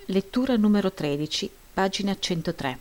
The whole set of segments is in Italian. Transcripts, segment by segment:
Lettura numero 13, pagina 103.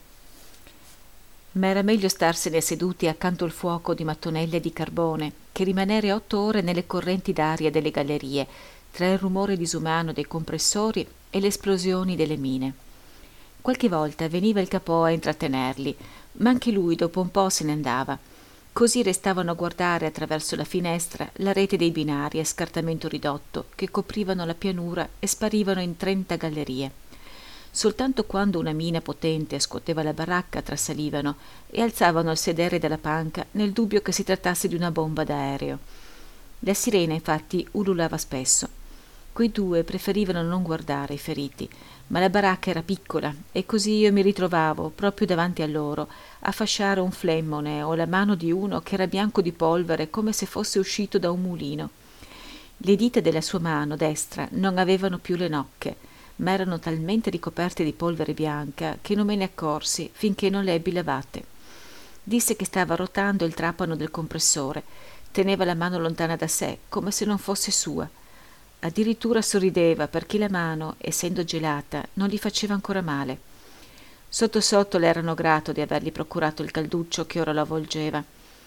Ma era meglio starsene seduti accanto al fuoco di mattonelle di carbone che rimanere 8 ore nelle correnti d'aria delle gallerie, tra il rumore disumano dei compressori e le esplosioni delle mine. Qualche volta veniva il capò a intrattenerli, ma anche lui dopo un po' se ne andava. Così restavano a guardare attraverso la finestra la rete dei binari a scartamento ridotto che coprivano la pianura e sparivano in 30 gallerie. Soltanto quando una mina potente scuoteva la baracca trasalivano e alzavano il sedere dalla panca nel dubbio che si trattasse di una bomba d'aereo. La sirena infatti ululava spesso. Quei due preferivano non guardare i feriti, ma la baracca era piccola e così io mi ritrovavo proprio davanti a loro a fasciare un flemmone o la mano di uno che era bianco di polvere come se fosse uscito da un mulino. Le dita della sua mano destra non avevano più le nocche, ma erano talmente ricoperte di polvere bianca che non me ne accorsi finché non le ebbi lavate. Disse che stava rotando il trapano del compressore, teneva la mano lontana da sé come se non fosse sua. Addirittura sorrideva perché la mano, essendo gelata, non gli faceva ancora male. Sotto sotto le erano grato di avergli procurato il calduccio che ora lo avvolgeva.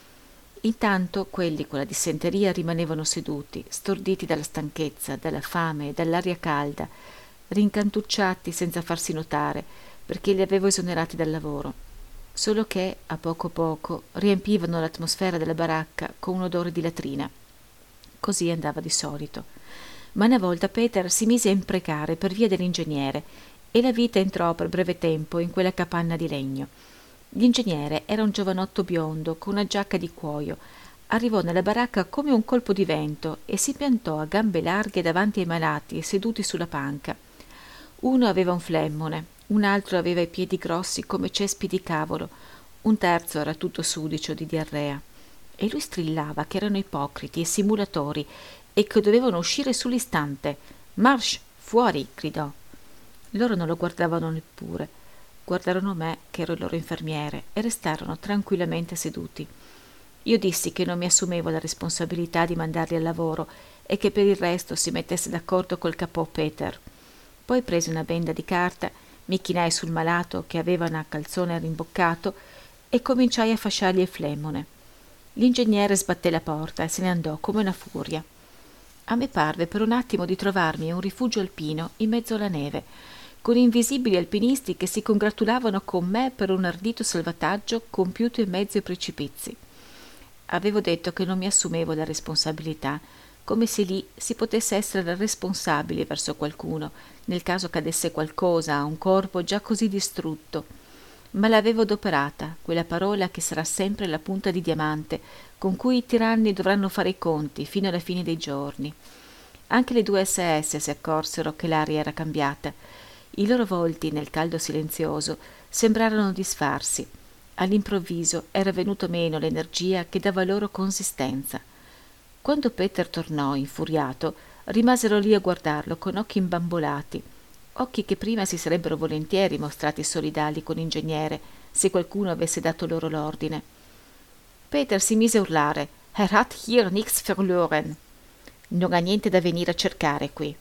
Intanto quelli con la dissenteria rimanevano seduti, storditi dalla stanchezza, dalla fame e dall'aria calda, rincantucciati senza farsi notare, perché li avevo esonerati dal lavoro. Solo che, a poco, riempivano l'atmosfera della baracca con un odore di latrina. Così andava di solito. Ma una volta Peter si mise a imprecare per via dell'ingegnere e la vita entrò per breve tempo in quella capanna di legno. L'ingegnere era un giovanotto biondo con una giacca di cuoio. Arrivò nella baracca come un colpo di vento e si piantò a gambe larghe davanti ai malati seduti sulla panca. Uno aveva un flemmone, un altro aveva i piedi grossi come cespi di cavolo, un terzo era tutto sudicio di diarrea. E lui strillava che erano ipocriti e simulatori e che dovevano uscire sull'istante. «Marsch, fuori!» gridò. Loro non lo guardavano neppure. Guardarono me, che ero il loro infermiere, e restarono tranquillamente seduti. Io dissi che non mi assumevo la responsabilità di mandarli al lavoro e che per il resto si mettesse d'accordo col capò Peter. Poi presi una benda di carta, mi chinai sul malato che aveva un calzone rimboccato e cominciai a fasciargli il flemmone. L'ingegnere sbatté la porta e se ne andò come una furia. A me parve per un attimo di trovarmi un rifugio alpino in mezzo alla neve, con invisibili alpinisti che si congratulavano con me per un ardito salvataggio compiuto in mezzo ai precipizi. Avevo detto che non mi assumevo la responsabilità, come se lì si potesse essere responsabili verso qualcuno, nel caso cadesse qualcosa a un corpo già così distrutto. Ma l'avevo adoperata, quella parola che sarà sempre la punta di diamante, con cui i tiranni dovranno fare i conti fino alla fine dei giorni. Anche le 2 SS si accorsero che l'aria era cambiata. I loro volti, nel caldo silenzioso, sembrarono disfarsi. All'improvviso era venuto meno l'energia che dava loro consistenza. Quando Peter tornò, infuriato, rimasero lì a guardarlo con occhi imbambolati, occhi che prima si sarebbero volentieri mostrati solidali con l'ingegnere se qualcuno avesse dato loro l'ordine. Peter si mise a urlare: hat hier nichts verloren! Non ha niente da venire a cercare qui.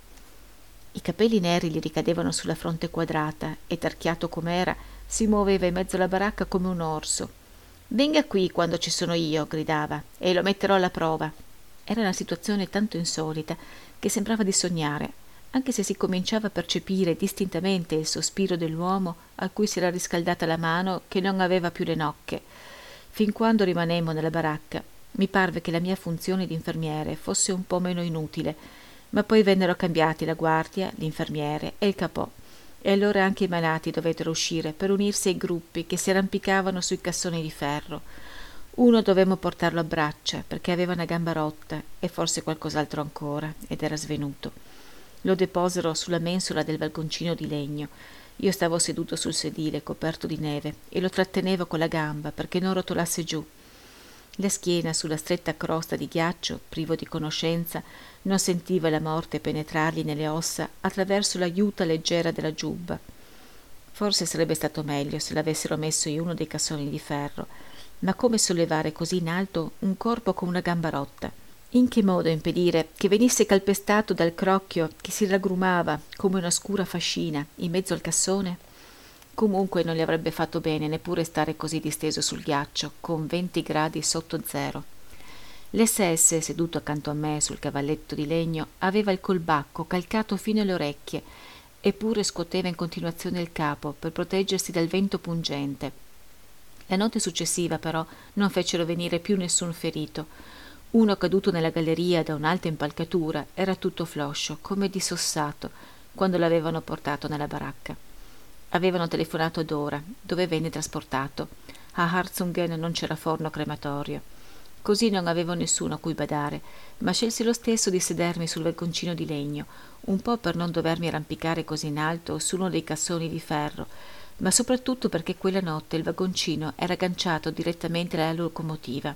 I capelli neri gli ricadevano sulla fronte quadrata e, tarchiato com'era, si muoveva in mezzo alla baracca come un orso. «Venga qui quando ci sono io», gridava, «e lo metterò alla prova». Era una situazione tanto insolita che sembrava di sognare, anche se si cominciava a percepire distintamente il sospiro dell'uomo a cui si era riscaldata la mano che non aveva più le nocche. Fin quando rimanemmo nella baracca, mi parve che la mia funzione di infermiere fosse un po' meno inutile, ma poi vennero cambiati la guardia, l'infermiere e il capò, e allora anche i malati dovettero uscire per unirsi ai gruppi che si arrampicavano sui cassoni di ferro. Uno dovemmo portarlo a braccia perché aveva una gamba rotta e forse qualcos'altro ancora ed era svenuto. Lo deposero sulla mensola del vagoncino di legno. Io stavo seduto sul sedile coperto di neve e lo trattenevo con la gamba perché non rotolasse giù. La schiena sulla stretta crosta di ghiaccio, privo di conoscenza, non sentiva la morte penetrargli nelle ossa attraverso la juta leggera della giubba. Forse sarebbe stato meglio se l'avessero messo in uno dei cassoni di ferro, ma come sollevare così in alto un corpo con una gamba rotta? In che modo impedire che venisse calpestato dal crocchio che si raggrumava come una scura fascina in mezzo al cassone? Comunque non gli avrebbe fatto bene neppure stare così disteso sul ghiaccio, con 20 gradi sotto zero. L'SS, seduto accanto a me sul cavalletto di legno, aveva il colbacco calcato fino alle orecchie, eppure scuoteva in continuazione il capo per proteggersi dal vento pungente. La notte successiva, però, non fecero venire più nessun ferito. Uno caduto nella galleria da un'alta impalcatura era tutto floscio, come dissossato, quando l'avevano portato nella baracca. Avevano telefonato ad Ora, dove venne trasportato. A Harzungen non c'era forno crematorio. Così non avevo nessuno a cui badare, ma scelsi lo stesso di sedermi sul vagoncino di legno, un po' per non dovermi arrampicare così in alto su uno dei cassoni di ferro, ma soprattutto perché quella notte il vagoncino era agganciato direttamente alla locomotiva.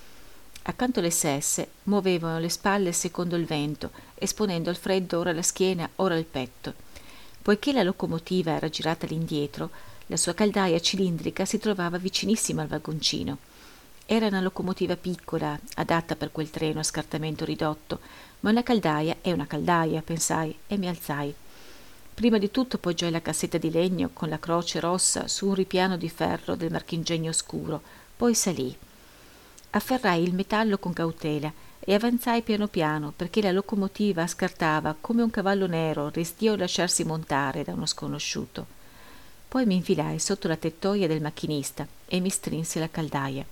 Accanto alle sesse muovevano le spalle secondo il vento, esponendo al freddo ora la schiena, ora il petto. Poiché la locomotiva era girata all'indietro, la sua caldaia cilindrica si trovava vicinissima al vagoncino. Era una locomotiva piccola, adatta per quel treno a scartamento ridotto, ma una caldaia è una caldaia, pensai, e mi alzai. Prima di tutto poggiai la cassetta di legno con la croce rossa su un ripiano di ferro del marchingegno scuro, poi salii. Afferrai il metallo con cautela e avanzai piano piano perché la locomotiva scartava come un cavallo nero restio a lasciarsi montare da uno sconosciuto. Poi mi infilai sotto la tettoia del macchinista e mi strinsi la caldaia.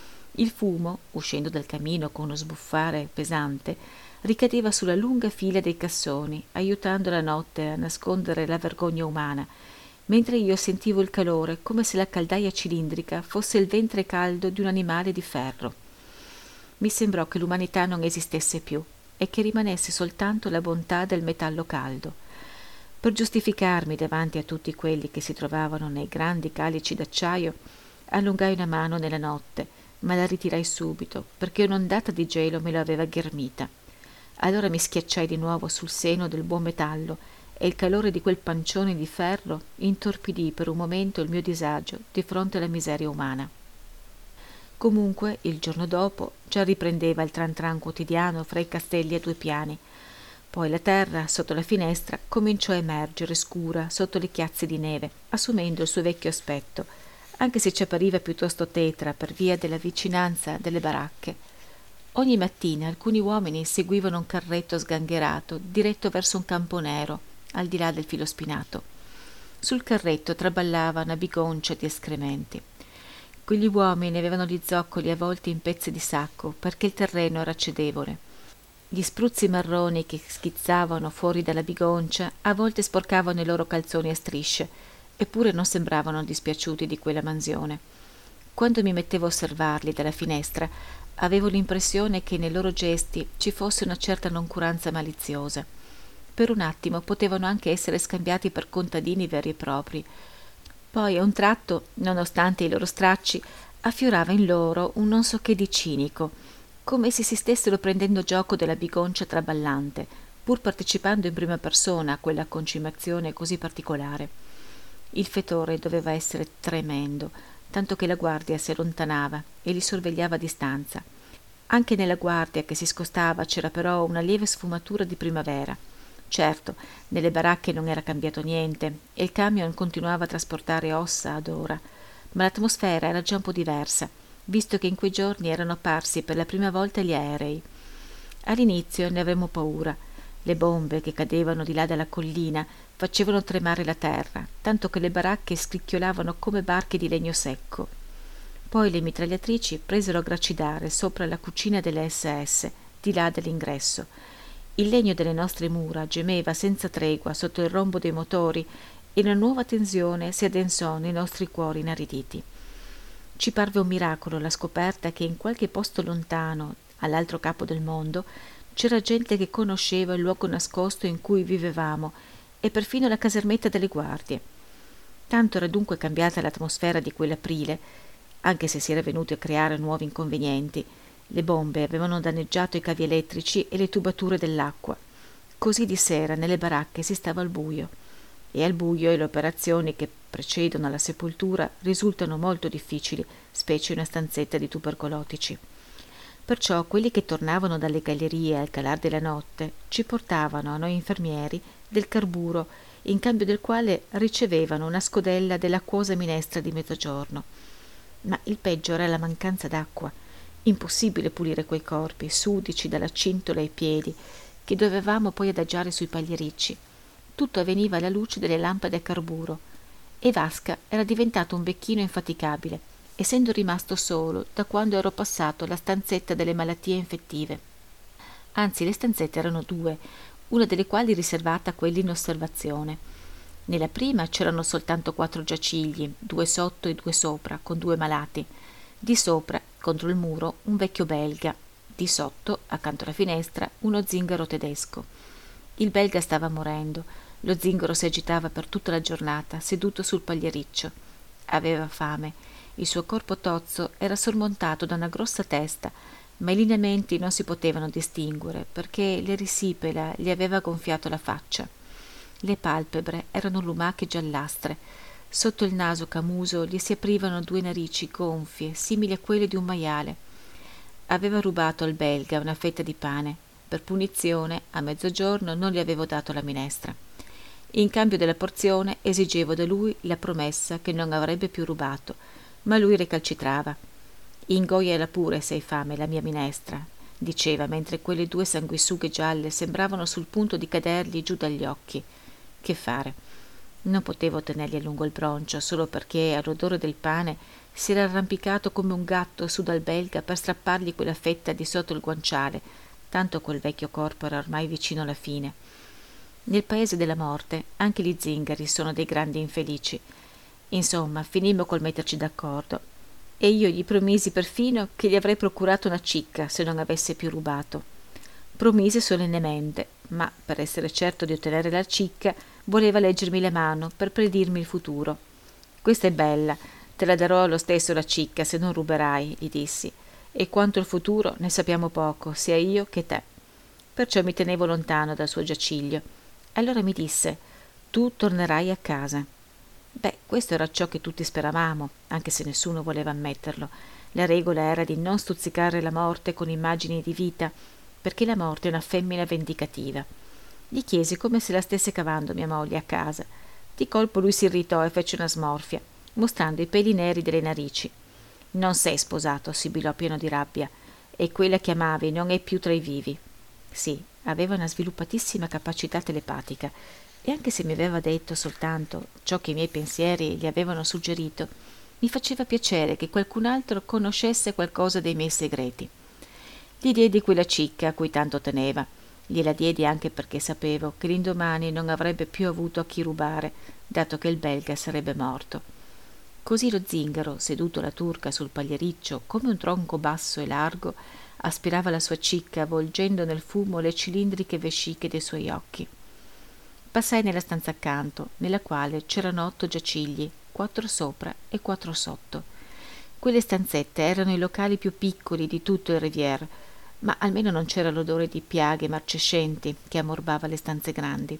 Il fumo, uscendo dal camino con uno sbuffare pesante, ricadeva sulla lunga fila dei cassoni, aiutando la notte a nascondere la vergogna umana, mentre io sentivo il calore come se la caldaia cilindrica fosse il ventre caldo di un animale di ferro. Mi sembrò che l'umanità non esistesse più e che rimanesse soltanto la bontà del metallo caldo. Per giustificarmi davanti a tutti quelli che si trovavano nei grandi calici d'acciaio, allungai una mano nella notte, ma la ritirai subito perché un'ondata di gelo me lo aveva ghermita. Allora mi schiacciai di nuovo sul seno del buon metallo e il calore di quel pancione di ferro intorpidì per un momento il mio disagio di fronte alla miseria umana. Comunque, il giorno dopo, già riprendeva il tran tran quotidiano fra i castelli a 2 piani. Poi la terra, sotto la finestra, cominciò a emergere scura sotto le chiazze di neve, assumendo il suo vecchio aspetto, anche se ci appariva piuttosto tetra per via della vicinanza delle baracche. Ogni mattina alcuni uomini seguivano un carretto sgangherato diretto verso un campo nero, al di là del filo spinato. Sul carretto traballava una bigoncia di escrementi. Quegli uomini avevano gli zoccoli avvolti in pezzi di sacco perché il terreno era cedevole. Gli spruzzi marroni che schizzavano fuori dalla bigoncia a volte sporcavano i loro calzoni a strisce, eppure non sembravano dispiaciuti di quella mansione. Quando mi mettevo a osservarli dalla finestra, avevo l'impressione che nei loro gesti ci fosse una certa noncuranza maliziosa. Per un attimo potevano anche essere scambiati per contadini veri e propri. Poi a un tratto, nonostante i loro stracci, affiorava in loro un non so che di cinico, come se si stessero prendendo gioco della bigoncia traballante, pur partecipando in prima persona a quella concimazione così particolare. Il fetore doveva essere tremendo, tanto che la guardia si allontanava e li sorvegliava a distanza. Anche nella guardia che si scostava c'era però una lieve sfumatura di primavera. Certo, nelle baracche non era cambiato niente e il camion continuava a trasportare ossa ad Ora, ma l'atmosfera era già un po' diversa, visto che in quei giorni erano apparsi per la prima volta gli aerei. All'inizio ne avemmo paura. Le bombe che cadevano di là dalla collina facevano tremare la terra, tanto che le baracche scricchiolavano come barche di legno secco. Poi le mitragliatrici presero a gracidare sopra la cucina delle SS, di là dell'ingresso. Il legno delle nostre mura gemeva senza tregua sotto il rombo dei motori e una nuova tensione si addensò nei nostri cuori inariditi. Ci parve un miracolo la scoperta che in qualche posto lontano, all'altro capo del mondo, c'era gente che conosceva il luogo nascosto in cui vivevamo e perfino la casermetta delle guardie. Tanto era dunque cambiata l'atmosfera di quell'aprile, anche se si era venuti a creare nuovi inconvenienti. Le bombe avevano danneggiato i cavi elettrici e le tubature dell'acqua. Così di sera nelle baracche si stava al buio. E al buio le operazioni che precedono alla sepoltura risultano molto difficili, specie in una stanzetta di tubercolotici. Perciò quelli che tornavano dalle gallerie al calar della notte ci portavano a noi infermieri del carburo, in cambio del quale ricevevano una scodella dell'acquosa minestra di mezzogiorno. Ma il peggio era la mancanza d'acqua. Impossibile pulire quei corpi, sudici dalla cintola ai piedi, che dovevamo poi adagiare sui pagliericci. Tutto avveniva alla luce delle lampade a carburo, e Vasca era diventato un vecchino infaticabile, essendo rimasto solo da quando ero passato alla stanzetta delle malattie infettive. Anzi, le stanzette erano due, una delle quali riservata a quelli in osservazione. Nella prima c'erano soltanto 4 giacigli, 2 sotto e 2 sopra, con 2 malati. Di sopra, contro il muro, un vecchio belga. Di sotto, accanto alla finestra, uno zingaro tedesco. Il belga stava morendo. Lo zingaro si agitava per tutta la giornata, seduto sul pagliericcio. Aveva fame. Il suo corpo tozzo era sormontato da una grossa testa, ma i lineamenti non si potevano distinguere perché l'erisipela gli aveva gonfiato la faccia. Le palpebre erano lumache giallastre. Sotto il naso camuso gli si aprivano 2 narici gonfie, simili a quelle di un maiale. Aveva rubato al belga una fetta di pane. Per punizione, a mezzogiorno non gli avevo dato la minestra. In cambio della porzione esigevo da lui la promessa che non avrebbe più rubato, ma lui recalcitrava. «Ingoiala pure se hai fame la mia minestra», diceva, mentre quelle 2 sanguisughe gialle sembravano sul punto di cadergli giù dagli occhi. Che fare? Non potevo tenergli a lungo il broncio solo perché all'odore del pane si era arrampicato come un gatto su dal belga per strappargli quella fetta di sotto il guanciale, tanto quel vecchio corpo era ormai vicino alla fine. Nel paese della morte anche gli zingari sono dei grandi infelici. Insomma, finimmo col metterci d'accordo e io gli promisi perfino che gli avrei procurato una cicca se non avesse più rubato. Promise solennemente, ma per essere certo di ottenere la cicca voleva leggermi la mano per predirmi il futuro. «Questa è bella, te la darò lo stesso la cicca se non ruberai», gli dissi, «e quanto al futuro ne sappiamo poco, sia io che te». Perciò mi tenevo lontano dal suo giaciglio. Allora mi disse: «Tu tornerai a casa». Beh, questo era ciò che tutti speravamo, anche se nessuno voleva ammetterlo. La regola era di non stuzzicare la morte con immagini di vita, perché la morte è una femmina vendicativa. Gli chiesi come se la stesse cavando mia moglie a casa. Di colpo lui si irritò e fece una smorfia, mostrando i peli neri delle narici. «Non sei sposato», sibilò pieno di rabbia, «e quella che amavi non è più tra i vivi». Sì, aveva una sviluppatissima capacità telepatica, e anche se mi aveva detto soltanto ciò che i miei pensieri gli avevano suggerito, mi faceva piacere che qualcun altro conoscesse qualcosa dei miei segreti. Gli diedi quella cicca a cui tanto teneva. Gliela diedi anche perché sapevo che l'indomani non avrebbe più avuto a chi rubare, dato che il belga sarebbe morto. Così lo zingaro, seduto alla turca sul pagliericcio come un tronco basso e largo, aspirava la sua cicca avvolgendo nel fumo le cilindriche vesciche dei suoi occhi. Passai nella stanza accanto, nella quale c'erano 8 giacigli, 4 sopra e 4 sotto. Quelle stanzette erano i locali più piccoli di tutto il Riviera, ma almeno non c'era l'odore di piaghe marcescenti che ammorbava le stanze grandi.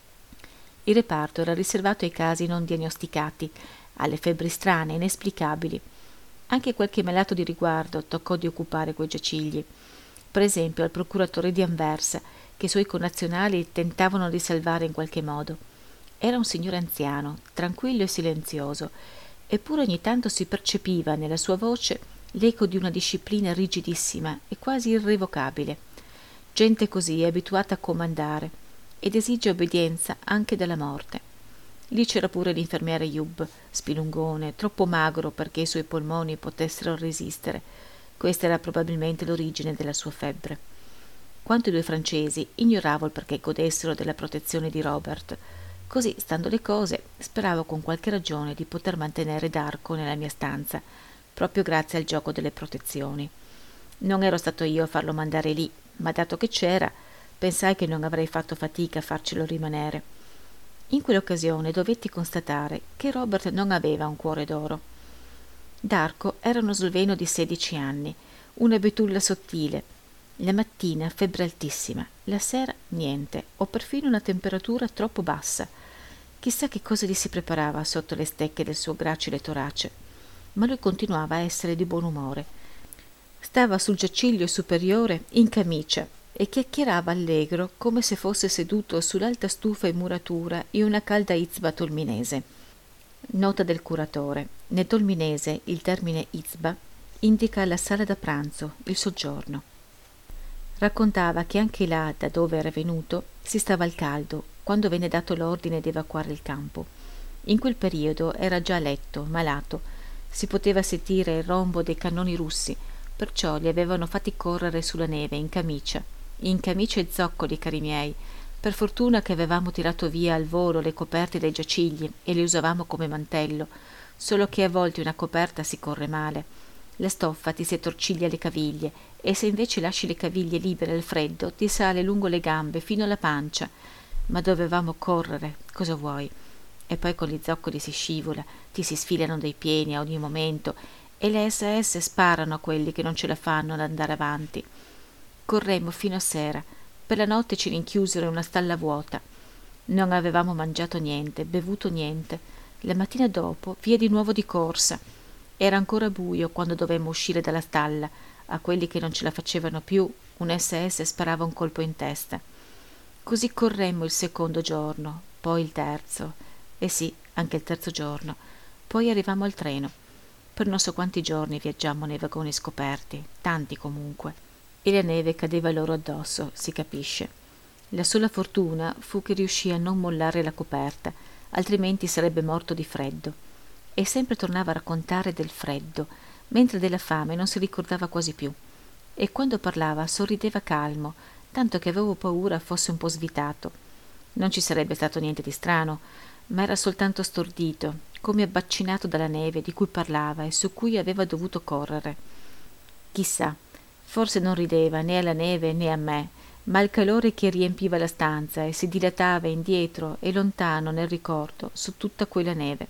Il reparto era riservato ai casi non diagnosticati, alle febbri strane, inesplicabili. Anche qualche malato di riguardo toccò di occupare quei giacigli. Per esempio al procuratore di Anversa, che i suoi connazionali tentavano di salvare in qualche modo. Era un signore anziano, tranquillo e silenzioso, eppure ogni tanto si percepiva nella sua voce l'eco di una disciplina rigidissima e quasi irrevocabile. Gente così è abituata a comandare ed esige obbedienza anche dalla morte. Lì c'era pure l'infermiere Yub, spilungone, troppo magro perché i suoi polmoni potessero resistere. Questa era probabilmente l'origine della sua febbre. Quanto ai 2 francesi, ignoravo il perché godessero della protezione di Robert. Così, stando le cose, speravo con qualche ragione di poter mantenere Darko nella mia stanza, proprio grazie al gioco delle protezioni. Non ero stato io a farlo mandare lì, ma dato che c'era, pensai che non avrei fatto fatica a farcelo rimanere. In quell'occasione dovetti constatare che Robert non aveva un cuore d'oro. Darko era uno sloveno di 16 anni, una betulla sottile. La mattina febbre altissima, la sera niente, o perfino una temperatura troppo bassa. Chissà che cosa gli si preparava sotto le stecche del suo gracile torace, ma lui continuava a essere di buon umore. Stava sul giaciglio superiore in camicia e chiacchierava allegro come se fosse seduto sull'alta stufa in muratura in una calda izba tolminese. Nota del curatore. Nel tolminese il termine izba indica la sala da pranzo, il soggiorno. Raccontava che anche là, da dove era venuto, si stava al caldo, quando venne dato l'ordine di evacuare il campo. In quel periodo era già a letto, malato. Si poteva sentire il rombo dei cannoni russi, perciò li avevano fatti correre sulla neve in camicia e zoccoli, cari miei. Per fortuna che avevamo tirato via al volo le coperte dai giacigli e le usavamo come mantello, solo che a volte una coperta si corre male. La stoffa ti si attorciglia le caviglie e se invece lasci le caviglie libere al freddo ti sale lungo le gambe fino alla pancia. Ma dovevamo correre, cosa vuoi? E poi con gli zoccoli si scivola, ti si sfilano dei piedi a ogni momento e le SS sparano a quelli che non ce la fanno ad andare avanti. Corremmo fino a sera. Per la notte ci rinchiusero in una stalla vuota. Non avevamo mangiato niente, bevuto niente. La mattina dopo via di nuovo di corsa. Era ancora buio quando dovemmo uscire dalla stalla. A quelli che non ce la facevano più, un SS sparava un colpo in testa. Così corremmo il secondo giorno, poi il terzo, e sì, anche il terzo giorno. Poi arrivammo al treno. Per non so quanti giorni viaggiammo nei vagoni scoperti, tanti comunque. E la neve cadeva loro addosso, si capisce. La sola fortuna fu che riuscì a non mollare la coperta, altrimenti sarebbe morto di freddo. E sempre tornava a raccontare del freddo, mentre della fame non si ricordava quasi più. E quando parlava sorrideva calmo, tanto che avevo paura fosse un po' svitato. Non ci sarebbe stato niente di strano, ma era soltanto stordito, come abbaccinato dalla neve di cui parlava e su cui aveva dovuto correre. Chissà, forse non rideva né alla neve né a me, ma al calore che riempiva la stanza e si dilatava indietro e lontano nel ricordo su tutta quella neve.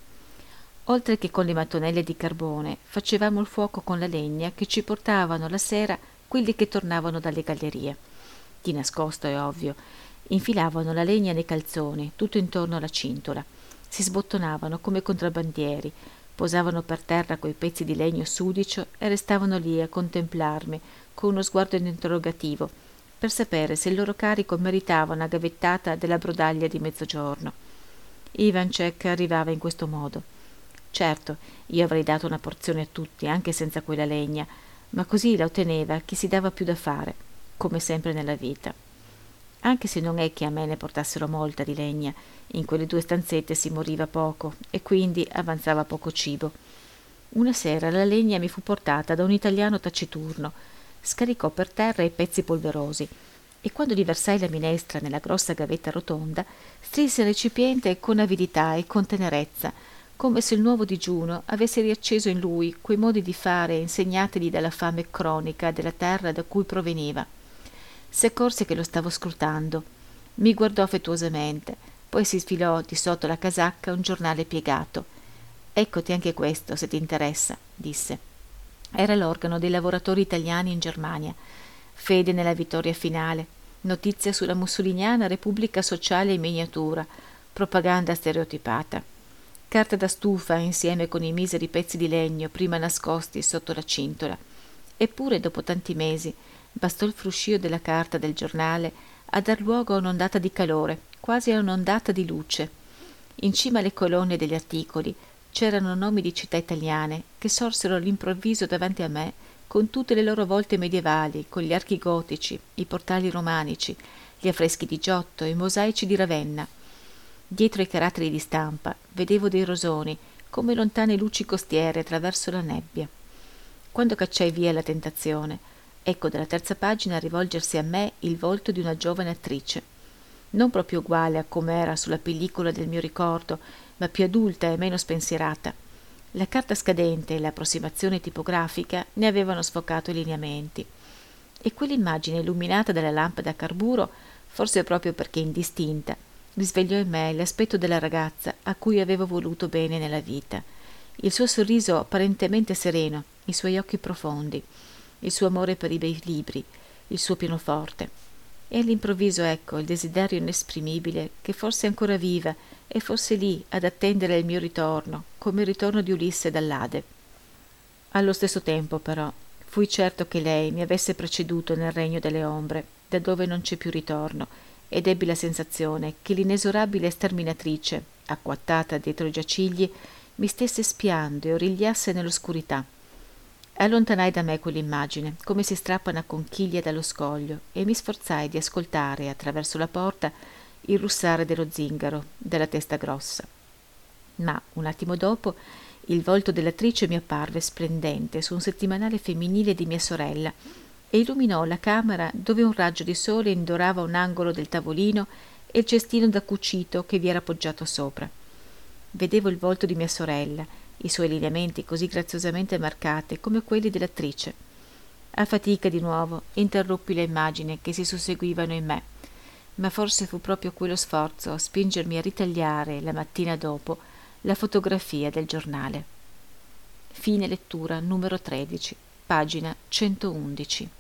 Oltre che con le mattonelle di carbone, facevamo il fuoco con la legna che ci portavano la sera quelli che tornavano dalle gallerie. Di nascosto, è ovvio. Infilavano la legna nei calzoni, tutto intorno alla cintola. Si sbottonavano come contrabbandieri, posavano per terra coi pezzi di legno sudicio e restavano lì a contemplarmi con uno sguardo interrogativo, per sapere se il loro carico meritava una gavettata della brodaglia di mezzogiorno. Ivancek arrivava in questo modo. Certo, io avrei dato una porzione a tutti, anche senza quella legna, ma così la otteneva chi si dava più da fare, come sempre nella vita. Anche se non è che a me ne portassero molta di legna, in quelle 2 stanzette si moriva poco e quindi avanzava poco cibo. Una sera la legna mi fu portata da un italiano taciturno. Scaricò per terra i pezzi polverosi e quando gli versai la minestra nella grossa gavetta rotonda, strinse il recipiente con avidità e con tenerezza, come se il nuovo digiuno avesse riacceso in lui quei modi di fare insegnatigli dalla fame cronica della terra da cui proveniva. Si accorse che lo stavo scrutando. Mi guardò affettuosamente, poi si sfilò di sotto la casacca un giornale piegato. «Eccoti anche questo, se ti interessa», disse. Era l'organo dei lavoratori italiani in Germania. Fede nella vittoria finale, notizia sulla mussoliniana Repubblica Sociale in miniatura, propaganda stereotipata. Carta da stufa insieme con i miseri pezzi di legno prima nascosti sotto la cintola. Eppure dopo tanti mesi bastò il fruscio della carta del giornale a dar luogo a un'ondata di calore, quasi a un'ondata di luce. In cima alle colonne degli articoli c'erano nomi di città italiane che sorsero all'improvviso davanti a me con tutte le loro volte medievali, con gli archi gotici, i portali romanici, gli affreschi di Giotto, i mosaici di Ravenna. Dietro i caratteri di stampa vedevo dei rosoni come lontane luci costiere attraverso la nebbia. Quando cacciai via la tentazione, ecco dalla terza pagina rivolgersi a me il volto di una giovane attrice, non proprio uguale a com'era sulla pellicola del mio ricordo, ma più adulta e meno spensierata. La carta scadente e l'approssimazione tipografica ne avevano sfocato i lineamenti. E quell'immagine illuminata dalla lampada a carburo, forse proprio perché indistinta, risvegliò in me l'aspetto della ragazza a cui avevo voluto bene nella vita. Il suo sorriso apparentemente sereno, i suoi occhi profondi, il suo amore per i bei libri, il suo pianoforte. E all'improvviso ecco il desiderio inesprimibile che forse è ancora viva e forse lì ad attendere il mio ritorno, come il ritorno di Ulisse dall'Ade. Allo stesso tempo, però, Fui certo che lei mi avesse preceduto nel regno delle ombre, da dove non c'è più ritorno, ed ebbi la sensazione che l'inesorabile sterminatrice, acquattata dietro i giacigli, mi stesse spiando e origliasse nell'oscurità. Allontanai da me quell'immagine, come si strappa una conchiglia dallo scoglio, e mi sforzai di ascoltare, attraverso la porta, il russare dello zingaro, della testa grossa. Ma, un attimo dopo, il volto dell'attrice mi apparve splendente su un settimanale femminile di mia sorella e illuminò la camera dove un raggio di sole indorava un angolo del tavolino e il cestino da cucito che vi era appoggiato sopra. Vedevo il volto di mia sorella, i suoi lineamenti così graziosamente marcati come quelli dell'attrice. A fatica di nuovo interruppi le immagini che si susseguivano in me, ma forse fu proprio quello sforzo a spingermi a ritagliare la mattina dopo la fotografia del giornale. Fine lettura numero 13, pagina 111.